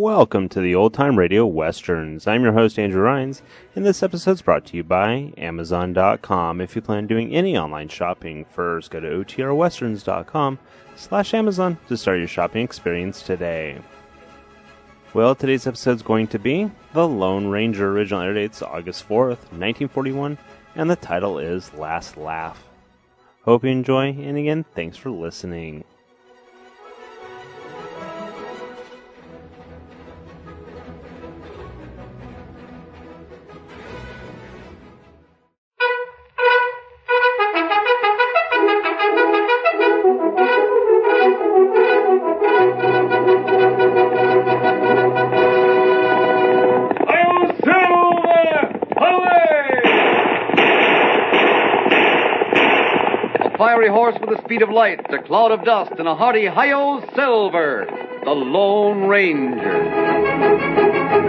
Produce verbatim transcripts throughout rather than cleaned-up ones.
Welcome to the Old Time Radio Westerns. I'm your host, Andrew Rhines, and this episode's brought to you by Amazon dot com. If you plan on doing any online shopping, first go to O T R westerns dot com slash Amazon to start your shopping experience today. Well, today's episode's going to be The Lone Ranger. Original air date's August fourth, nineteen forty-one, and the title is Last Laugh. Hope you enjoy, and again, thanks for listening. Fiery horse with the speed of light, a cloud of dust, and a hearty hi-yo Silver, the Lone Ranger.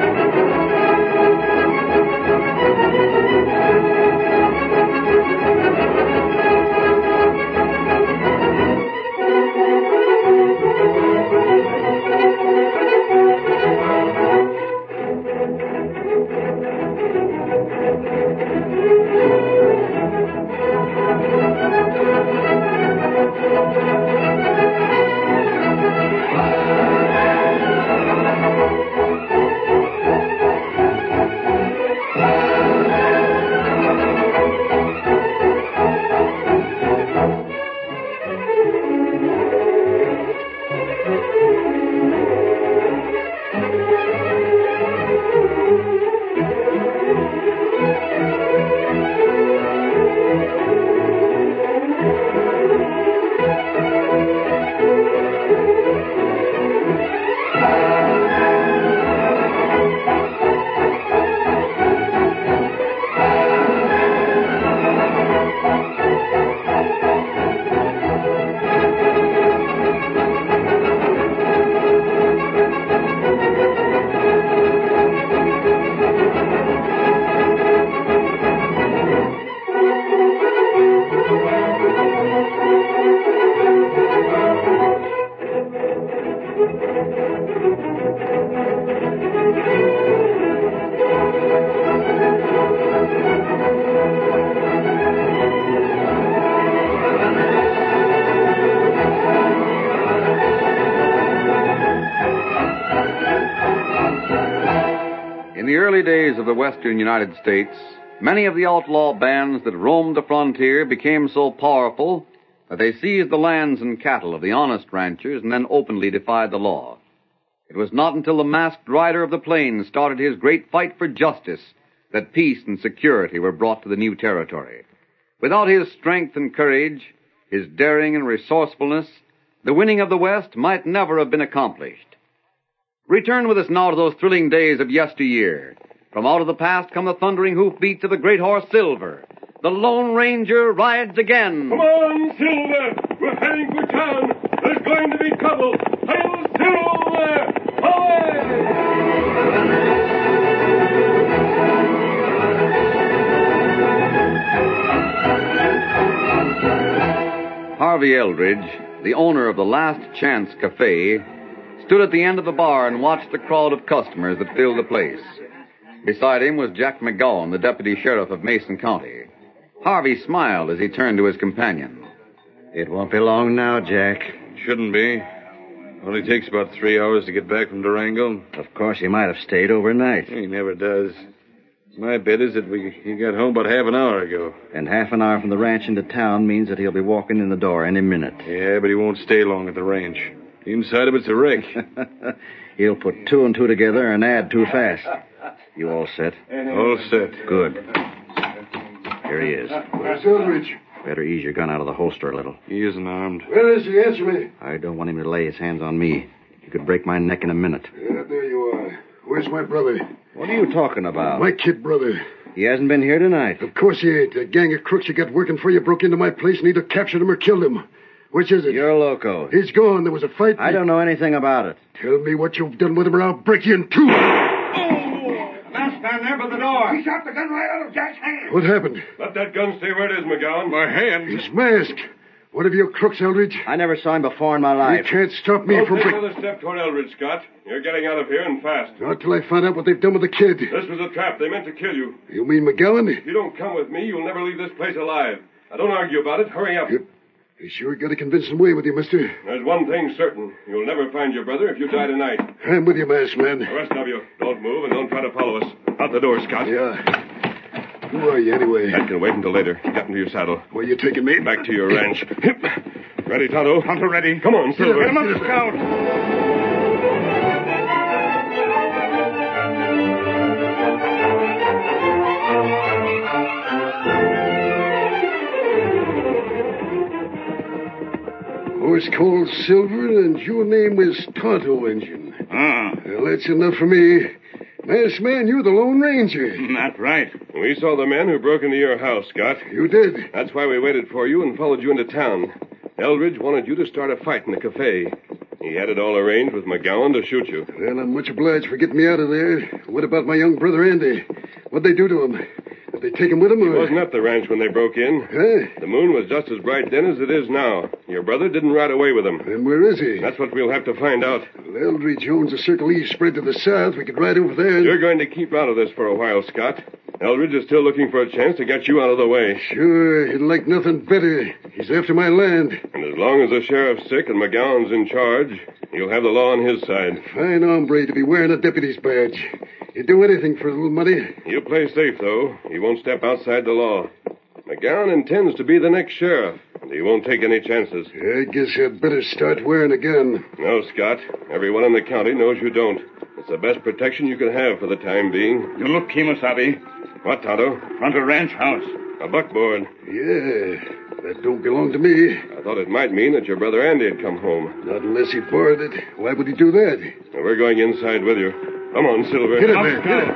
In the early days of the western United States, many of the outlaw bands that roamed the frontier became so powerful that they seized the lands and cattle of the honest ranchers and then openly defied the law. It was not until the masked rider of the plains started his great fight for justice that peace and security were brought to the new territory. Without his strength and courage, his daring and resourcefulness, the winning of the West might never have been accomplished. Return with us now to those thrilling days of yesteryear. From out of the past come the thundering hoofbeats of the great horse Silver. The Lone Ranger rides again. Come on, Silver! We're heading for town. There's going to be trouble. Hail, Silver! Away! Harvey Eldridge, the owner of the Last Chance Cafe, stood at the end of the bar and watched the crowd of customers that filled the place. Beside him was Jack McGowan, the deputy sheriff of Mason County. Harvey smiled as he turned to his companion. It won't be long now, Jack. Shouldn't be. Only takes about three hours to get back from Durango. Of course, he might have stayed overnight. He never does. My bet is that we he got home about half an hour ago. And half an hour from the ranch into town means that he'll be walking in the door any minute. Yeah, but he won't stay long at the ranch. The inside of it's a wreck. He'll put two and two together and add too fast. You all set? All set. Good. Here he is. Where's Eldridge? Better ease your gun out of the holster a little. He isn't armed. Where is he? Answer me. I don't want him to lay his hands on me. He could break my neck in a minute. Yeah, there you are. Where's my brother? What are you talking about? My kid brother. He hasn't been here tonight. Of course he ain't. That gang of crooks you got working for you broke into my place and either captured him or killed him. Which is it? You're loco. He's gone. There was a fight. I don't know anything about it. Tell me what you've done with him or I'll break you in two. Last man there by the door. He shot the gun right out of Jack's hand. What happened? Let that gun stay where it is, McGowan. My hand. He's masked. What of your crooks, Eldridge? I never saw him before in my You life. can't stop me Don't from... take bring- another step toward Eldridge, Scott. You're getting out of here and fast. Not till I find out what they've done with the kid. This was a trap. They meant to kill you. You mean McGowan? If you don't come with me, you'll never leave this place alive. Now, don't argue about it. Hurry up. You, you sure got a convincing way with you, mister. There's one thing certain. You'll never find your brother if you die tonight. I'm with you, masked man. The rest of you, don't move and don't try to follow us. Out the door, Scott. Yeah. Who are you, anyway? That can wait until later. Get into your saddle. Where you taking me? Back to your ranch. Ready, Tonto? Tonto ready. Come on, Silver. Get him up, Scout. Horse called Silver, and your name is Tonto, Injun. Ah, Well, that's enough for me. Masked man, you're the Lone Ranger. that's right. We saw the man who broke into your house, Scott. You did. That's why we waited for you and followed you into town. Eldridge wanted you to start a fight in the cafe. He had it all arranged with McGowan to shoot you. Well, I'm much obliged for getting me out of there. What about my young brother, Andy? What'd they do to him? Did they take him with them? He Or... wasn't at the ranch when they broke in. Huh? The moon was just as bright then as it is now. Your brother didn't ride away with him. Then where is he? That's what we'll have to find out. Well, Eldridge owns a Circle E spread to the south. We could ride over there and... You're going to keep out of this for a while, Scott. Eldridge is still looking for a chance to get you out of the way. Sure, he'd like nothing better. He's after my land. And as long as the sheriff's sick and McGowan's in charge, you'll have the law on his side. Fine hombre to be wearing a deputy's badge. He'd do anything for a little money. You play safe, though. He won't step outside the law. McGowan intends to be the next sheriff, and he won't take any chances. I guess I'd better start wearing a gun. No, Scott. Everyone in the county knows you don't. It's the best protection you can have for the time being. You look, Kemosabe. What, Tonto? Front of ranch house. A buckboard. Yeah, that don't belong to me. I thought it might mean that your brother Andy had come home. Not unless he borrowed it. Why would he do that? Now, we're going inside with you. Come on, Silver. Get it, Up, man. Get it.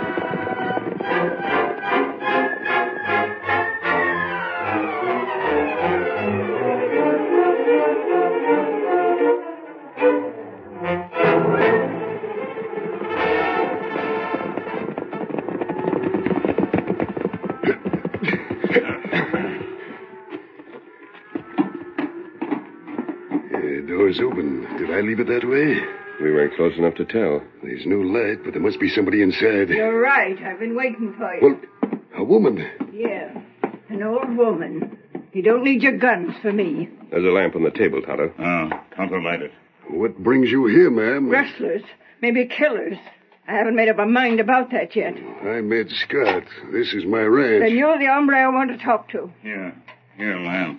Yeah, door's open. Did I leave it that way? We weren't close enough to tell. There's no light, but there must be somebody inside. You're right. I've been waiting for you. Well, a woman. Yeah, an old woman. You don't need your guns for me. There's a lamp on the table, Tonto. Ah, Tonto light it. What brings you here, ma'am? Rustlers, maybe killers. I haven't made up my mind about that yet. I'm Ed Scott. This is my ranch. Then you're the hombre I want to talk to. Here. Here, lamp.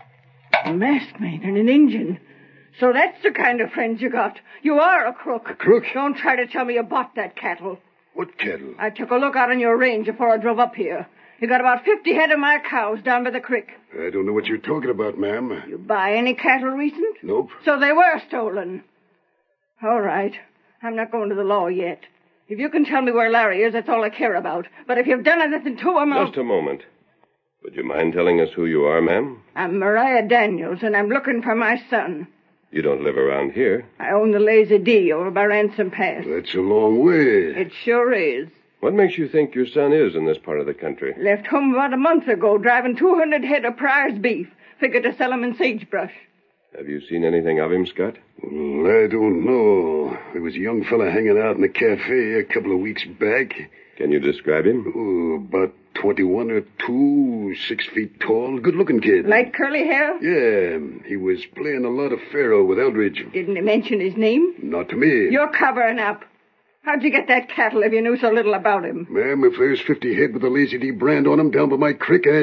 A masked man and an Indian. So that's the kind of friends you got. You are a crook. A crook? Don't try to tell me you bought that cattle. What cattle? I took a look out on your range before I drove up here. You got about fifty head of my cows down by the creek. I don't know what you're talking about, ma'am. You buy any cattle recent? Nope. So they were stolen. All right. I'm not going to the law yet. If you can tell me where Larry is, that's all I care about. But if you've done anything to him, I'll... Just a moment. Would you mind telling us who you are, ma'am? I'm Mariah Daniels, and I'm looking for my son. You don't live around here. I own the Lazy D over by Ransom Pass. That's a long way. It sure is. What makes you think your son is in this part of the country? Left home about a month ago, driving two hundred head of Pryor's beef. Figured to sell 'em in Sagebrush. Have you seen anything of him, Scott? Well, I don't know. There was a young fella hanging out in the cafe a couple of weeks back. Can you describe him? Oh, about twenty-one or two, six feet tall, good-looking kid. Light curly hair? Yeah, he was playing a lot of faro with Eldridge. Didn't he mention his name? Not to me. You're covering up. How'd you get that cattle if you knew so little about him? Ma'am, if there's fifty head with the Lazy D brand on them down by my creek, I...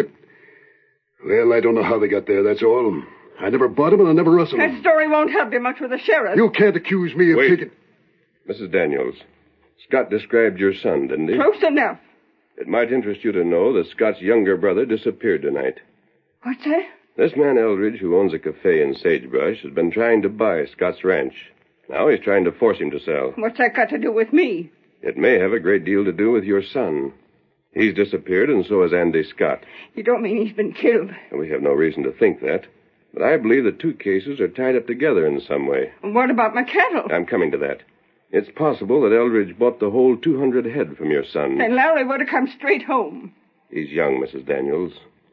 Well, I don't know how they got there, that's all. I never bought them and I never rustled That them. story won't help you much with the sheriff. You can't accuse me of Wait. taking... Missus Daniels, Scott described your son, didn't he? Close enough. It might interest you to know that Scott's younger brother disappeared tonight. What's that? This man Eldridge, who owns a cafe in Sagebrush, has been trying to buy Scott's ranch. Now he's trying to force him to sell. What's that got to do with me? It may have a great deal to do with your son. He's disappeared, and so has Andy Scott. You don't mean he's been killed? And we have no reason to think that. But I believe the two cases are tied up together in some way. And what about my cattle? I'm coming to that. It's possible that Eldridge bought the whole two hundred head from your son. Then Larry would have come straight home. He's young, Missus Daniels.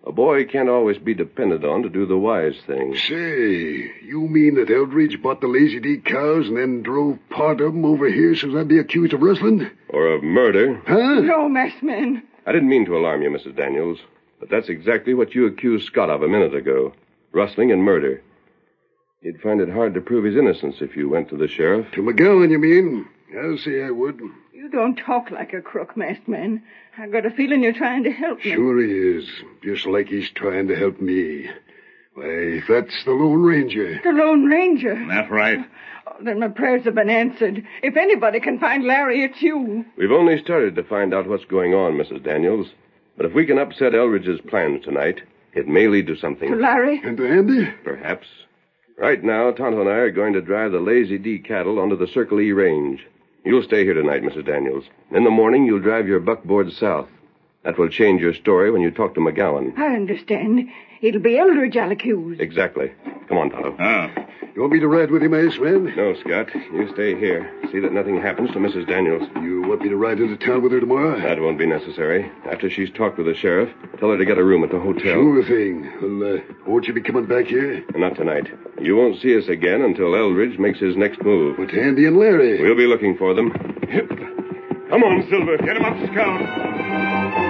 A boy can't always be depended on to do the wise thing. Say, you mean that Eldridge bought the Lazy D cows and then drove part of them over here so I'd be accused of rustling? Or of murder. Huh? No, masked man. I didn't mean to alarm you, Missus Daniels, but that's exactly what you accused Scott of a minute ago. Rustling and murder. You'd find it hard to prove his innocence if you went to the sheriff. To McGowan, you mean? I'll say I would. You don't talk like a crook, masked man. I got a feeling you're trying to help me. Sure he is. Just like he's trying to help me. Why, that's the Lone Ranger. The Lone Ranger? That's right. Oh, then my prayers have been answered. If anybody can find Larry, it's you. We've only started to find out what's going on, Missus Daniels. But if we can upset Eldridge's plans tonight, it may lead to something. To Larry? And to Andy? Perhaps. Right now, Tonto and I are going to drive the Lazy D cattle onto the Circle E Range. You'll stay here tonight, Missus Daniels. In the morning, you'll drive your buckboard south. That will change your story when you talk to McGowan. I understand. It'll be Eldridge I'll accuse. Exactly. Come on, Tonto. Ah. You want me to ride with him, Ace, man? No, Scott. You stay here. See that nothing happens to Missus Daniels. You want me to ride into town with her tomorrow? That won't be necessary. After she's talked with the sheriff, tell her to get a room at the hotel. Sure thing. Well, uh, won't you be coming back here? Not tonight. You won't see us again until Eldridge makes his next move. With Andy and Larry. We'll be looking for them. Come on, Silver. Get him up, Scout.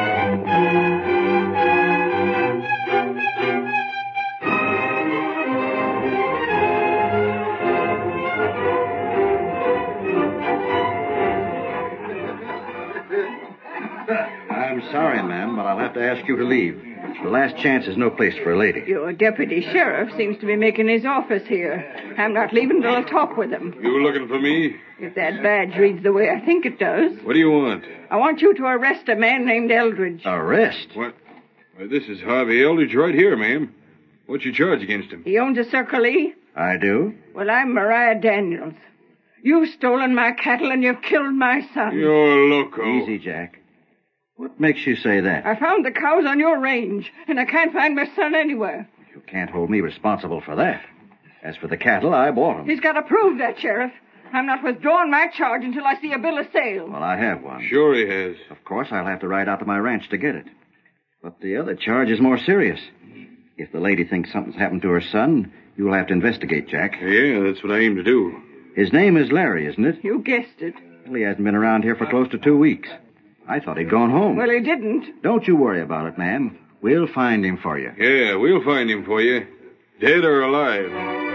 I'm sorry, ma'am, but I'll have to ask you to leave. The Last Chance is no place for a lady. Your deputy sheriff seems to be making his office here. I'm not leaving till I talk with him. You looking for me? If that badge reads the way I think it does. What do you want? I want you to arrest a man named Eldridge. Arrest? What? Why, this is Harvey Eldridge right here, ma'am. What's your charge against him? He owns a Circle E? I do. Well, I'm Mariah Daniels. You've stolen my cattle and you've killed my son. You're loco. Easy, Jack. What makes you say that? I found the cows on your range, and I can't find my son anywhere. You can't hold me responsible for that. As for the cattle, I bought them. He's got to prove that, Sheriff. I'm not withdrawing my charge until I see a bill of sale. Well, I have one. Sure he has. Of course, I'll have to ride out to my ranch to get it. But the other charge is more serious. If the lady thinks something's happened to her son, you'll have to investigate, Jack. Yeah, that's what I aim to do. His name is Larry, isn't it? You guessed it. Well, he hasn't been around here for close to two weeks. I thought he'd gone home. Well, he didn't. Don't you worry about it, ma'am. We'll find him for you. Yeah, we'll find him for you. Dead or alive.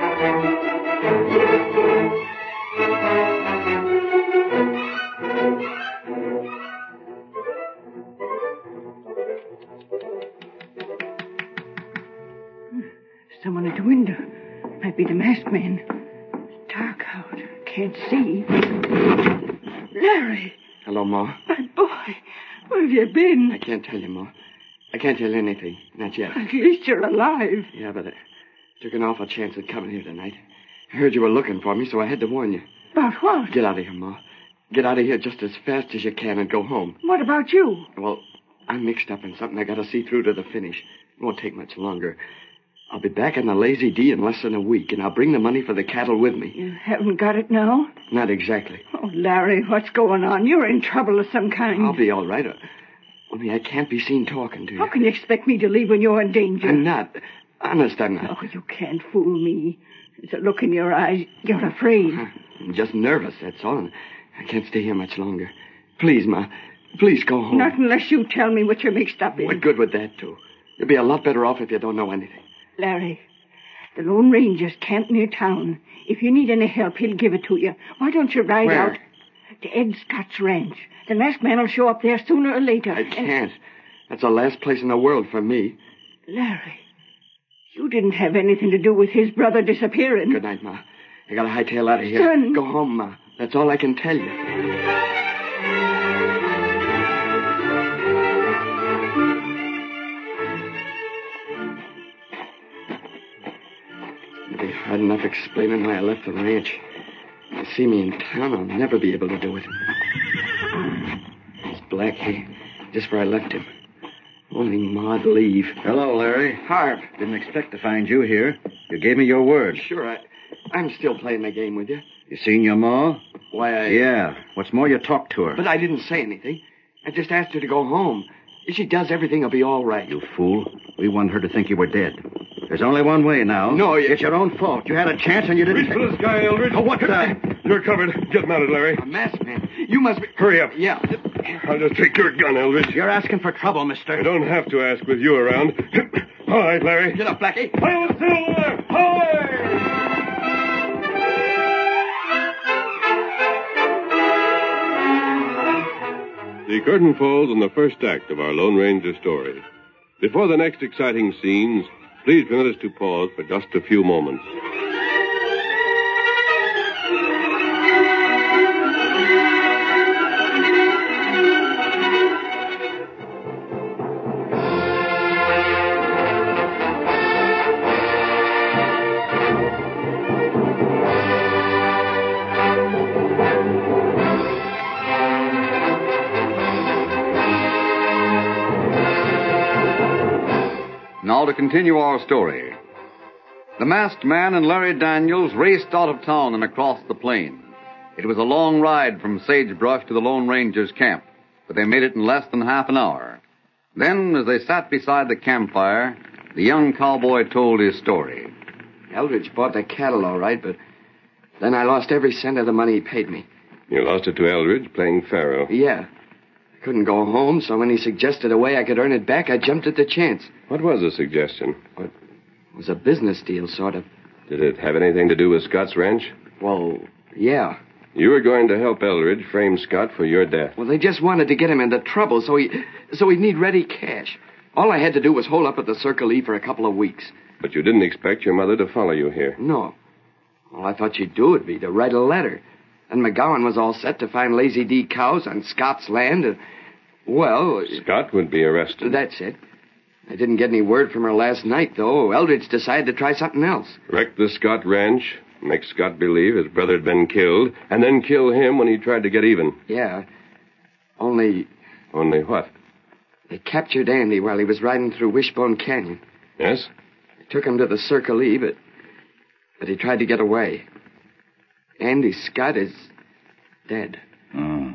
Someone at the window. Might be the masked man. It's dark out. Can't see. Larry. Hello, Ma. My boy. Where have you been? I can't tell you, Ma. I can't tell you anything. Not yet. At least you're alive. Yeah, but I took an awful chance of coming here tonight. I heard you were looking for me, so I had to warn you. About what? Get out of here, Ma. Get out of here just as fast as you can and go home. What about you? Well, I'm mixed up in something I gotta see through to the finish. It won't take much longer. I'll be back in the Lazy D in less than a week, and I'll bring the money for the cattle with me. You haven't got it now? Not exactly. Oh, Larry, what's going on? You're in trouble of some kind. I'll be all right. Only I can't be seen talking to you. How can you expect me to leave when you're in danger? I'm not. Honest, I'm not. Oh, you can't fool me. There's a look in your eyes. You're afraid. I'm just nervous, that's all. I can't stay here much longer. Please, Ma. Please go home. Not unless you tell me what you're mixed up in. What good would that do? You'll be a lot better off if you don't know anything. Larry, the Lone Ranger's camped near town. If you need any help, he'll give it to you. Why don't you ride Where? out to Ed Scott's ranch? The masked man will show up there sooner or later. I can't. That's the last place in the world for me. Larry, you didn't have anything to do with his brother disappearing. Good night, Ma. I gotta hightail out of here. Son. Go home, Ma. That's all I can tell you. It'll be hard enough explaining why I left the ranch. If you see me in town, I'll never be able to do it. It's Blackie, just where I left him. Only Ma'd leave. Hello, Larry. Harv. Didn't expect to find you here. You gave me your word. Sure, I, I'm still playing the game with you. You seen your ma? Why, I... Yeah. What's more, you talked to her. But I didn't say anything. I just asked her to go home. If she does, everything will be all right. You fool. We want her to think you were dead. There's only one way now. No, you... It's your own fault. You had a chance and you didn't... Reach for the sky, Eldridge. Oh, what did I... You're covered. Get mounted, Larry. A masked man. You must be... Hurry up. Yeah. I'll just take your gun, Eldridge. You're asking for trouble, mister. I don't have to ask with you around. All right, Larry. Get up, Blackie. Hail Silver! Away! The curtain falls on the first act of our Lone Ranger story. Before the next exciting scenes, please permit us to pause for just a few moments. Now to continue our story. The masked man and Larry Daniels raced out of town and across the plain. It was a long ride from Sagebrush to the Lone Ranger's camp, but they made it in less than half an hour. Then, as they sat beside the campfire, the young cowboy told his story. Eldridge bought the cattle all right, but then I lost every cent of the money he paid me. You lost it to Eldridge playing faro. Yeah. I couldn't go home, so when he suggested a way I could earn it back, I jumped at the chance. What was the suggestion? It was a business deal, sort of. Did it have anything to do with Scott's ranch? Well, yeah. You were going to help Eldridge frame Scott for your death. Well, they just wanted to get him into trouble, so he, so he'd need ready cash. All I had to do was hole up at the Circle E for a couple of weeks. But you didn't expect your mother to follow you here. No. All I thought she'd do would be to write a letter. And McGowan was all set to find Lazy D cows on Scott's land. And, well... Scott would be arrested. That's it. I didn't get any word from her last night, though. Eldridge decided to try something else. Wreck the Scott ranch, make Scott believe his brother had been killed, and then kill him when he tried to get even. Yeah. Only... Only what? They captured Andy while he was riding through Wishbone Canyon. Yes? They took him to the Circle E, but... But he tried to get away. Andy Scott is... dead. Oh.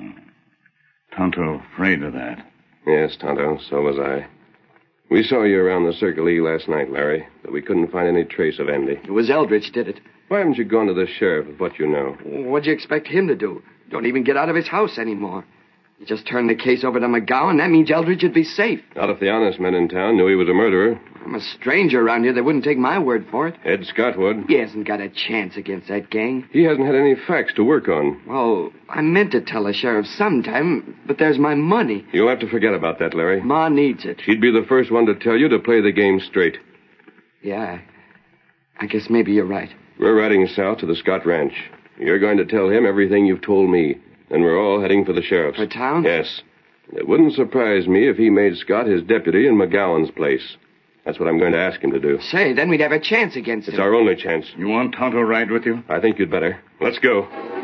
Tonto afraid of that. Yes, Tonto, so was I. We saw you around the Circle E last night, Larry, but we couldn't find any trace of Andy. It was Eldridge did it. Why haven't you gone to the sheriff with what you know? What'd you expect him to do? Don't even get out of his house anymore. He just turned the case over to McGowan. That means Eldridge would be safe. Not if the honest men in town knew he was a murderer. I'm a stranger around here. They wouldn't take my word for it. Ed Scott would. He hasn't got a chance against that gang. He hasn't had any facts to work on. Well, I meant to tell the sheriff sometime, but there's my money. You'll have to forget about that, Larry. Ma needs it. She'd be the first one to tell you to play the game straight. Yeah, I guess maybe you're right. We're riding south to the Scott ranch. You're going to tell him everything you've told me. Then we're all heading for the sheriff's. For town? Yes. It wouldn't surprise me if he made Scott his deputy in McGowan's place. That's what I'm going to ask him to do. Say, then we'd have a chance against It's him. our only chance. You want Tonto ride with you? I think you'd better. Let's go.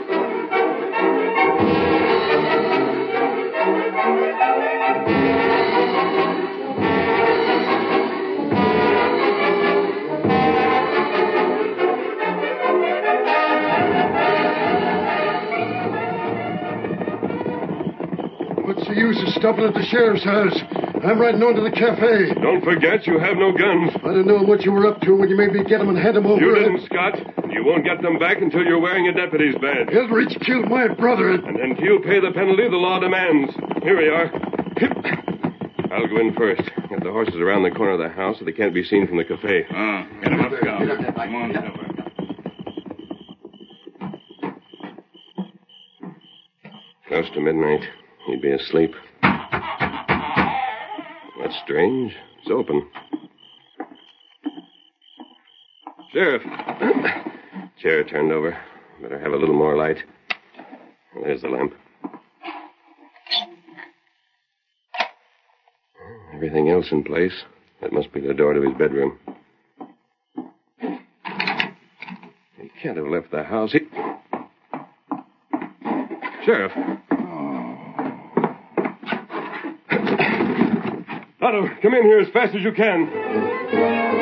What's the use of stopping at the sheriff's house? I'm riding on to the cafe. Don't forget you have no guns. I don't know what you were up to when you made me get them and hand them over. You didn't, Scott. You won't get them back until you're wearing a deputy's badge. Eldridge killed my brother. And until you pay the penalty the law demands. Here we are. I'll go in first. Get the horses around the corner of the house so they can't be seen from the cafe. Oh, get him up, Scout. Come on, Silver. Close to midnight. He'd be asleep. That's strange. It's open. Sheriff. Chair turned over. Better have a little more light. There's the lamp. Everything else in place. That must be the door to his bedroom. He can't have left the house. He... Sheriff. Otto, come in here as fast as you can.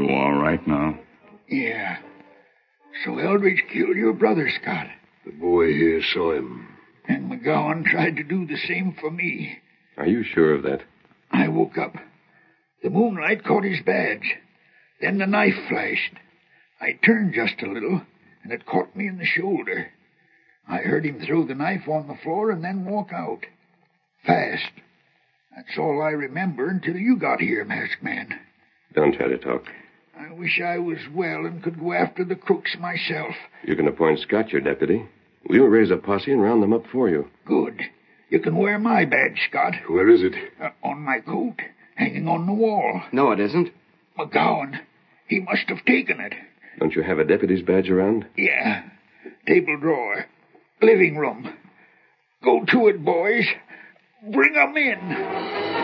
You all right now? Yeah. So Eldridge killed your brother, Scott. The boy here saw him. And McGowan tried to do the same for me. Are you sure of that? I woke up. The moonlight caught his badge. Then the knife flashed. I turned just a little, and it caught me in the shoulder. I heard him throw the knife on the floor and then walk out. Fast. That's all I remember until you got here, Masked Man. Don't try to talk. I wish I was well and could go after the crooks myself. You can appoint Scott your deputy. We'll raise a posse and round them up for you. Good. You can wear my badge, Scott. Where is it? Uh, on my coat, hanging on the wall. No, it isn't. McGowan. He must have taken it. Don't you have a deputy's badge around? Yeah. Table drawer. Living room. Go to it, boys. Bring 'em in.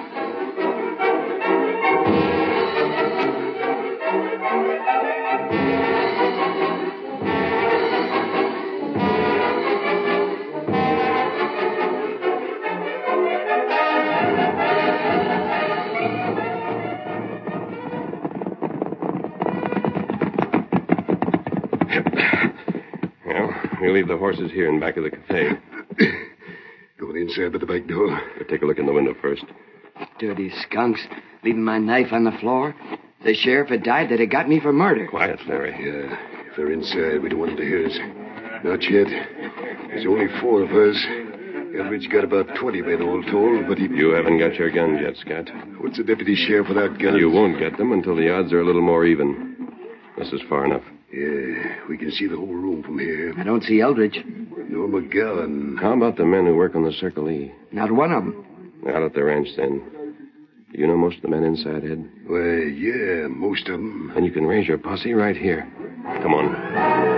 We'll leave the horses here in back of the cafe. Going inside by the back door. We'll take a look in the window first. Dirty skunks, leaving my knife on the floor. If the sheriff had died, they'd have got me for murder. Quiet, Larry. Yeah, if they're inside, we don't want them to hear us. Not yet. There's only four of us. Eldridge got about twenty men all told, but he... You haven't got your guns yet, Scott. What's a deputy sheriff without guns? You won't get them until the odds are a little more even. This is far enough. Yeah, we can see the whole room from here. I don't see Eldridge. No McGowan. How about the men who work on the Circle E? Not one of them. Out at the ranch, then. Do you know most of the men inside, Ed? Why, yeah, most of them. Then you can raise your posse right here. Come on.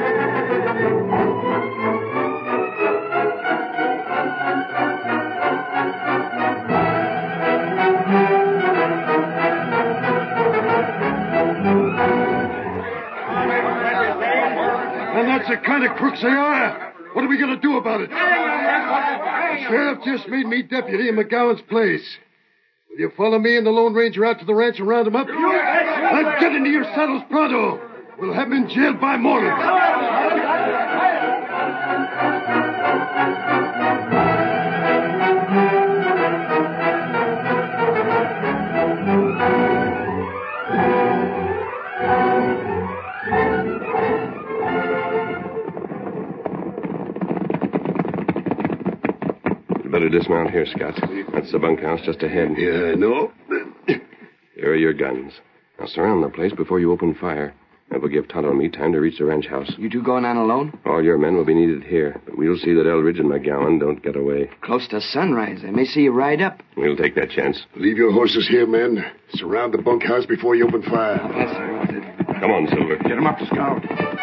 That's the kind of crooks they are. What are we going to do about it? The sheriff just made me deputy in McGowan's place. Will you follow me and the Lone Ranger out to the ranch and round them up? Now get into your saddles pronto. We'll have them in jail by morning. Better dismount here, Scott. That's the bunkhouse just ahead. Yeah, I know. Here are your guns. Now surround the place before you open fire. That will give Tonto and me time to reach the ranch house. You two going on alone? All your men will be needed here, but we'll see that Eldridge and McGowan don't get away. Close to sunrise. They may see you ride up. We'll take that chance. Leave your horses here, men. Surround the bunkhouse before you open fire. I'll pass it. Come on, Silver. Get him up to Scout.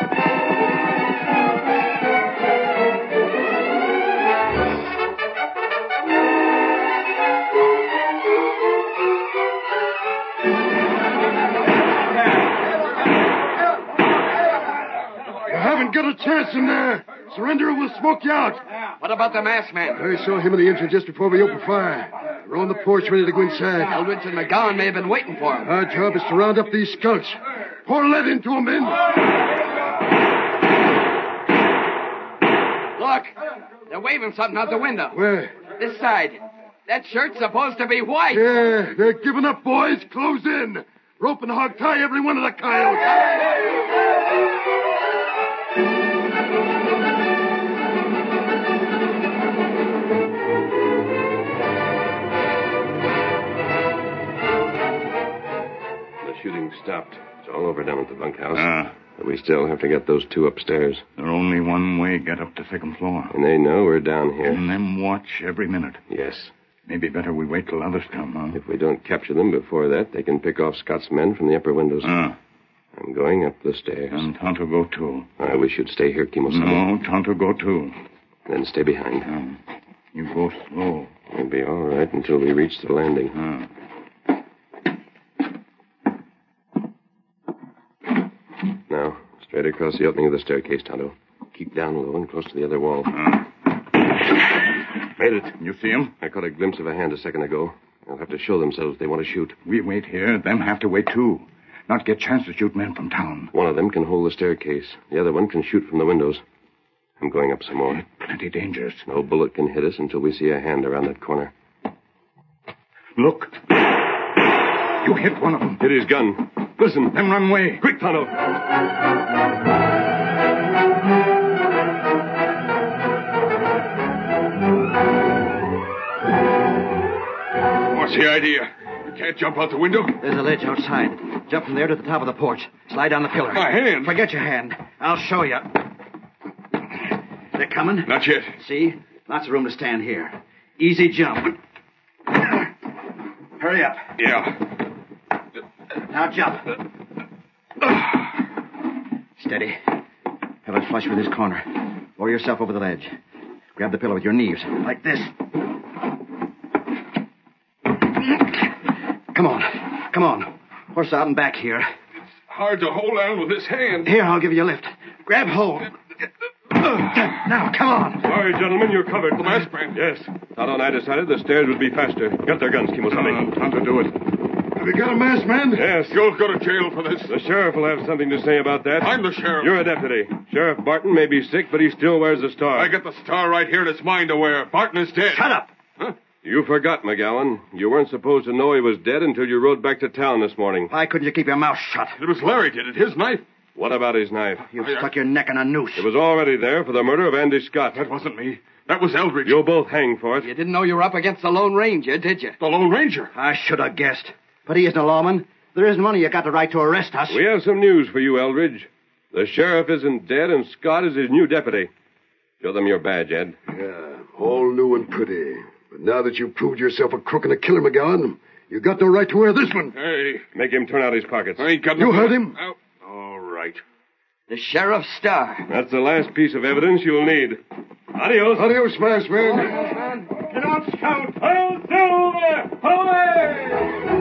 Got a chance in there. Surrender or we'll smoke you out. What about the masked man? I saw him and the engine just before we opened fire. They're on the porch ready to go inside. Eldridge and McGowan may have been waiting for him. Our job is to round up these skunks. Pour lead into them, men. Look, they're waving something out the window. Where? This side. That shirt's supposed to be white. Yeah, they're giving up, boys. Close in. Rope and hog tie every one of the coyotes. Shooting stopped. It's all over down at the bunkhouse. Ah. But we still have to get those two upstairs. There's only one way get up to second floor. And they know we're down here. And them watch every minute. Yes. Maybe better we wait till others come, huh? If we don't capture them before that, they can pick off Scott's men from the upper windows. Ah. I'm going up the stairs. And Tonto go too. I wish you'd stay here, Kimosabe. No, Tonto go too. Then stay behind. Ah. You go slow. We'll be all right until we reach the landing. Ah. Now, straight across the opening of the staircase, Tonto. Keep down low and close to the other wall. Ah. Made it. You see him? I caught a glimpse of a hand a second ago. They'll have to show themselves if they want to shoot. We wait here. Them have to wait, too. Not get chance to shoot men from town. One of them can hold the staircase. The other one can shoot from the windows. I'm going up some more. Plenty dangerous. No bullet can hit us until we see a hand around that corner. Look. You hit one of them. Hit his gun. Listen. Then run away. Quick, Tonto. What's the idea? You can't jump out the window? There's a ledge outside. Jump from there to the top of the porch. Slide down the pillar. My hand. Forget your hand. I'll show you. They're coming? Not yet. See? Lots of room to stand here. Easy jump. Hurry up. Yeah. Now jump. Steady. Have it flush with this corner. Lower yourself over the ledge. Grab the pillar with your knees, like this. Come on. Come on. Horse out and back here. It's hard to hold on with this hand. Here, I'll give you a lift. Grab hold. Now, come on. Sorry, gentlemen, you're covered. The masked man. Yes. Tonto and I decided the stairs would be faster. Got their guns, Kimosabe. Uh, time to do it. Have you got a masked man? Yes. You'll go to jail for this. The sheriff will have something to say about that. I'm the sheriff. You're a deputy. Sheriff Barton may be sick, but he still wears a star. I got the star right here, and it's mine to wear. Barton is dead. Shut up. Huh? You forgot, McGowan. You weren't supposed to know he was dead until you rode back to town this morning. Why couldn't you keep your mouth shut? It was Larry did it. His knife. What about his knife? You stuck your neck in a noose. It was already there for the murder of Andy Scott. That wasn't me. That was Eldridge. You'll both hang for it. You didn't know you were up against the Lone Ranger, did you? The Lone Ranger? I should have guessed. But he isn't a lawman. There isn't one of you got the right to arrest us. We have some news for you, Eldridge. The sheriff isn't dead, and Scott is his new deputy. Show them your badge, Ed. Yeah, all new and pretty. But now that you've proved yourself a crook and a killer, McGowan, you got no right to wear this one. Hey. Make him turn out his pockets. I ain't got no... You heard him? Oh. All right. The sheriff's star. That's the last piece of evidence you'll need. Adios. Adios, masked man. Get on, Scout. Hail Silver! Away!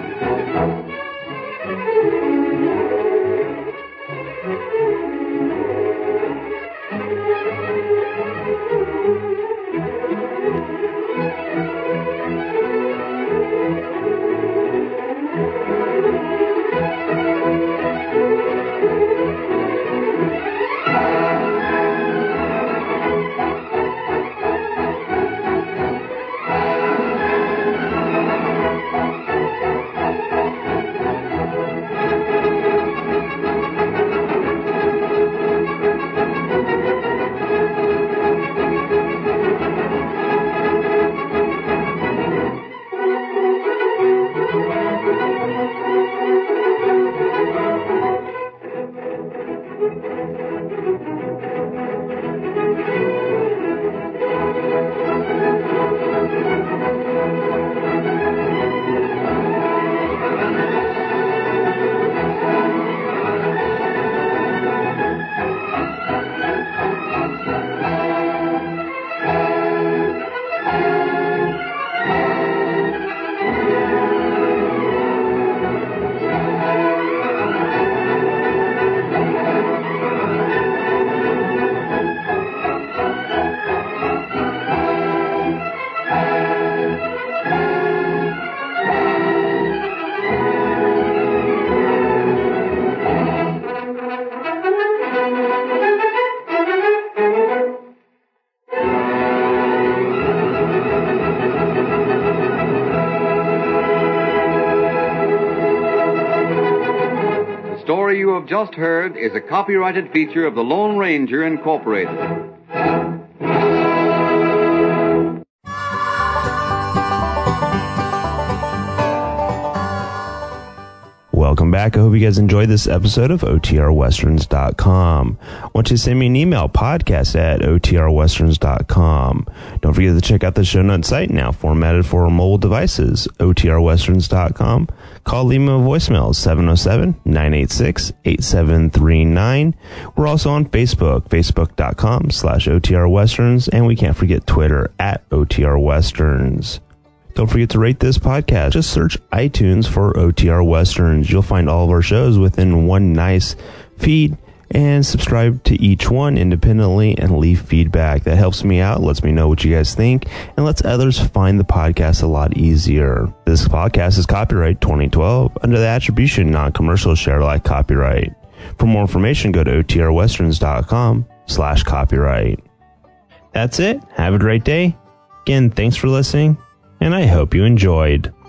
You have just heard is a copyrighted feature of the Lone Ranger Incorporated. Welcome back. I hope you guys enjoyed this episode of O T R westerns dot com. I want you to send me an email, podcast at O T R westerns dot com. Don't forget to check out the show notes site, now formatted for mobile devices, O T R westerns dot com. Call, leave me a voicemail, seven oh seven, nine eight six, eight seven three nine. We're also on Facebook, facebook.com slash OTRwesterns, and we can't forget Twitter at O T R Westerns. Don't forget to rate this podcast. Just search iTunes for O T R Westerns. You'll find all of our shows within one nice feed. and subscribe to each one independently and leave feedback. That helps me out, lets me know what you guys think, and lets others find the podcast a lot easier. This podcast is copyright twenty twelve under the attribution non-commercial share alike copyright. For more information, go to O T R westerns dot com slash copyright. That's it. Have a great day. Again, thanks for listening, and I hope you enjoyed.